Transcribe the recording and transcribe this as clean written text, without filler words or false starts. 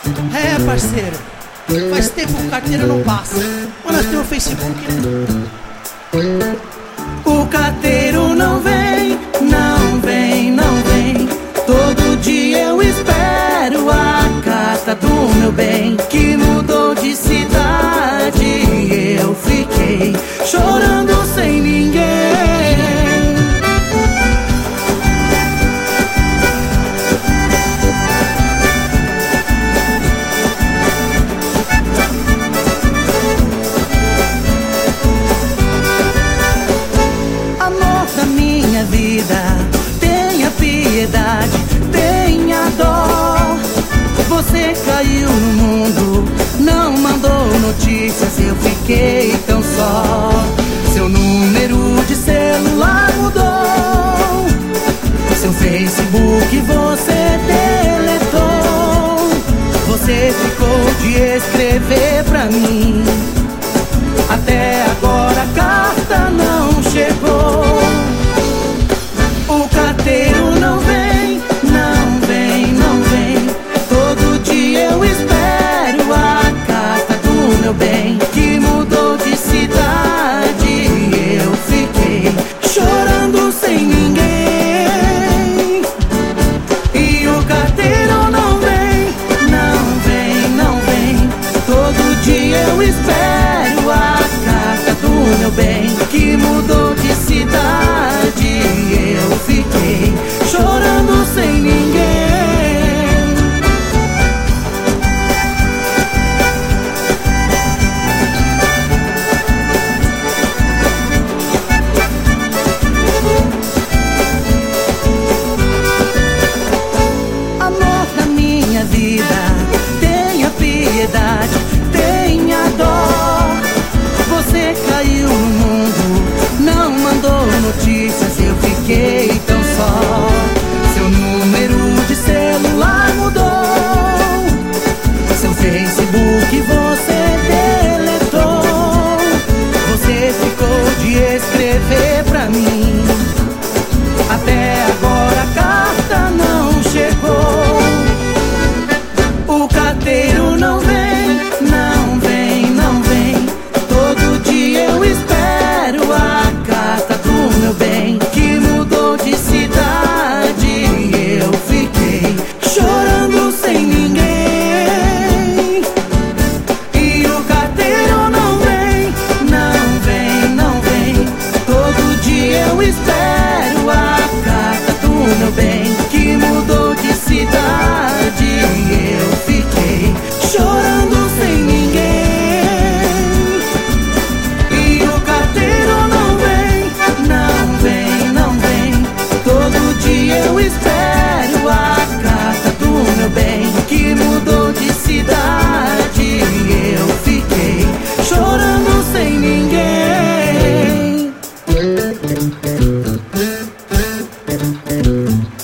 É, parceiro, faz tempo que o carteiro não passa, mas nós temos o Facebook, né? O carteiro não vem, não vem, não vem. Todo dia eu espero a carta do meu bem, que mudou de cidade e eu fiquei chorando sem ninguém. Minha vida, tenha piedade, tenha dó. Você caiu no mundo, não mandou notícias, eu fiquei tão só. Seu número de celular mudou, seu Facebook você deletou. Você ficou de escrever pra mim, até agora a carta não chegou. O carteiro não vem, não vem, não vem. Todo dia eu espero a carta do meu bem, que mudou de cidade e eu fiquei chorando sem ninguém. E o carteiro não vem, não vem, não vem. Todo dia eu espero a carta do meu bem, que mudou de cidade e eu fiquei chorando sem ninguém. Amor da minha vida, tenha piedade, tenha dó. Você caiu no mundo, não mandou notícias, eu fiquei tão só. Seu número de celular mudou, seu Facebook você deletou. Você ficou de escrever pra mim, até agora a carta não chegou. O carteiro não vem, não vem, não vem. Todo dia eu espero a carta do meu bem, que mudou de cidade e eu fiquei chorando sem ninguém. E o carteiro não vem, não vem, não vem. Todo dia eu espero a carta do meu bem, que mudou de cidade e eu fiquei chorando sem ninguém. E o carteiro não vem, não vem, não vem. Todo dia eu espero a carta do meu bem, que mudou de cidade e eu fiquei chorando sem ninguém.